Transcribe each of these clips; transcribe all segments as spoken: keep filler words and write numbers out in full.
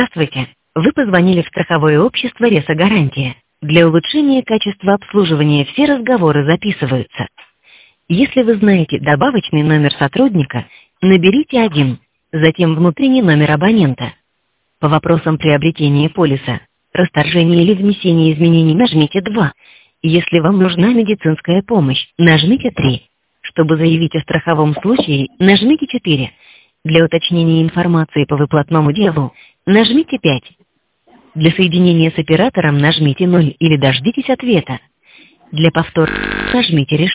Здравствуйте. Вы позвонили в страховое общество «Ресо-гарантия». Для улучшения качества обслуживания все разговоры записываются. Если вы знаете добавочный номер сотрудника, наберите один, затем внутренний номер абонента. По вопросам приобретения полиса, расторжения или внесения изменений нажмите два. Если вам нужна медицинская помощь, нажмите три. Чтобы заявить о страховом случае, нажмите четыре. Для уточнения информации по выплатному делу, нажмите пять. Для соединения с оператором нажмите ноль или дождитесь ответа. Для повтора нажмите решение.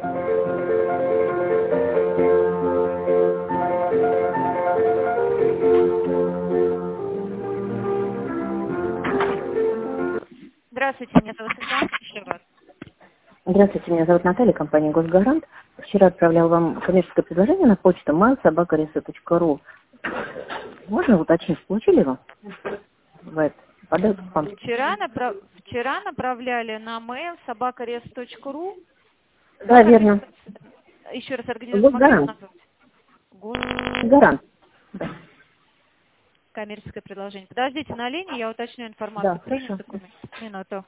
Здравствуйте, меня зовут Светлана. Еще раз. Здравствуйте, меня зовут Наталья, компания «Госгарант». Вчера отправлял вам коммерческое предложение на почту mail собака ресо точка ру. Можно уточнить, получили его? Бывает, попадает в спам. Вчера, направ... Вчера направляли на mail собака ресо точка ру. Да, верно. Еще раз организацию Госгарант. Гос... Гарант. Да. Коммерческое предложение. Подождите на линии, я уточню информацию. Да, хорошо. Минуту.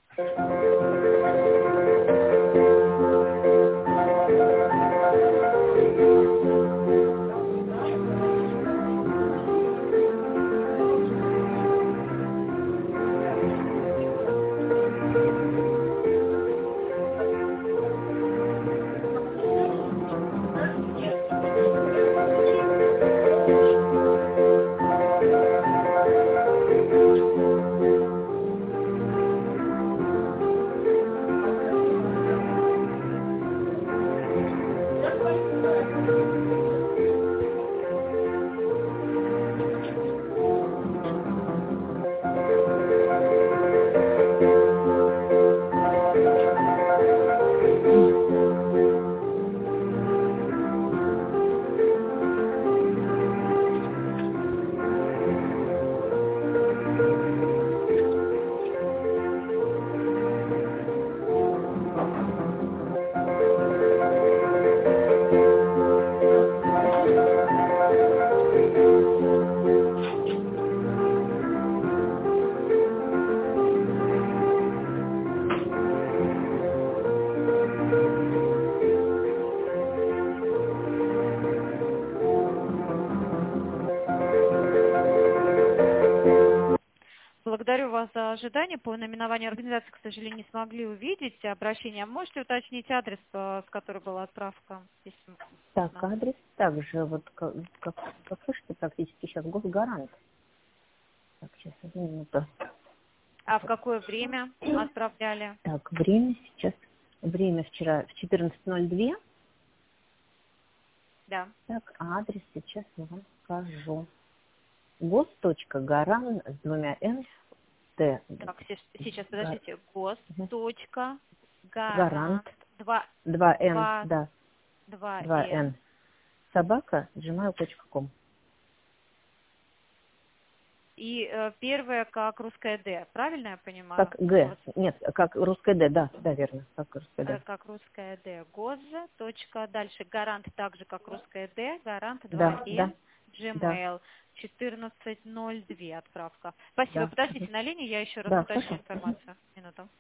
Благодарю вас за ожидание. По наименованию организации, к сожалению, не смогли увидеть обращение. Можете уточнить адрес, с которой была отправка? Письма? Так, адрес также, вот как, как, как слышите, практически сейчас Госгарант. Так, сейчас, одну минуту. А в какое время отправляли? Так, время сейчас, время вчера в четырнадцать ноль два. Да. Так, а адрес сейчас я вам скажу. Гос.гарант с двумя Н. Т. Так, сейчас, подождите. Гос.гарант. Два, два Н, два, да. два два Н. Н. Собака gmail точка ком. И э, первое как русское Д, правильно я понимаю? Как Г. Нет, как русское Д, да, да, верно. Как русское Д. Э, как русское Д. Гоз. Точка. Дальше гарант также как русское Д. Гарант Да, два Н. да. Gmail. четырнадцать ноль два отправка. Спасибо. Да. Подождите на линии, я еще раз Да, уточню хорошо. информацию. Минуту.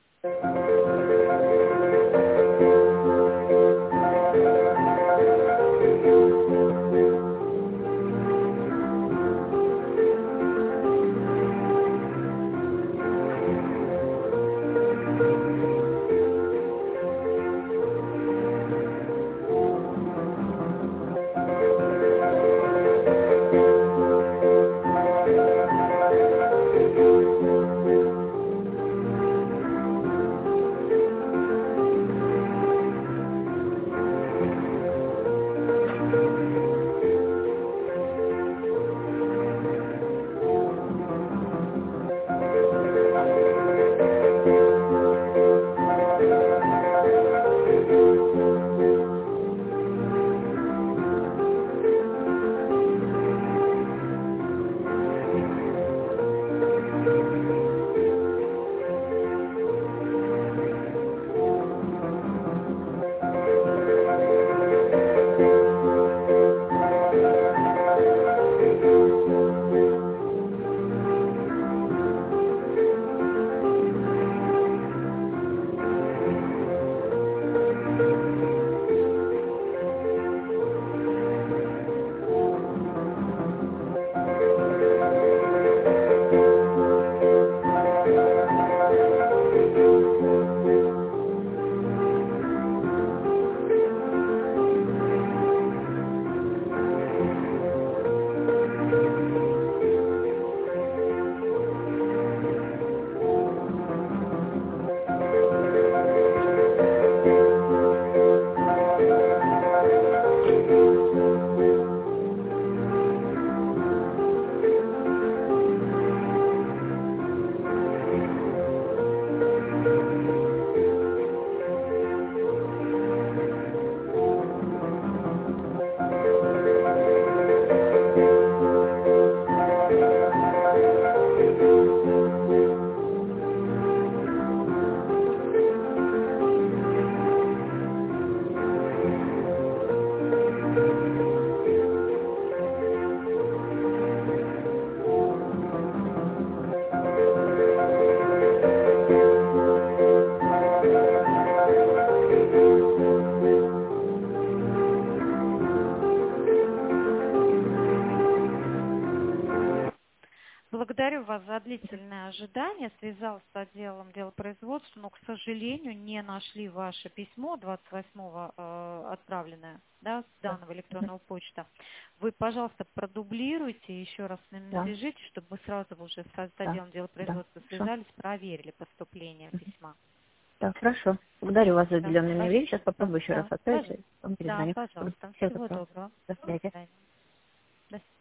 Благодарю вас за длительное ожидание. Связался с отделом делопроизводства, но, к сожалению, не нашли ваше письмо двадцать восьмого э, отправленное, да, с данного электронного почта. Вы, пожалуйста, продублируйте, еще раз с нами Да. свяжитесь, чтобы мы сразу уже с Да. отделом делопроизводства Да. связались, проверили поступление письма. Да, хорошо. Благодарю вас за Да, уделенное мне время. Сейчас попробую да, еще раз да, отправить, пожалуйста. вам Да, перезвоню. пожалуйста. Всего Всего доброго. доброго. До До связи. свидания. До свидания.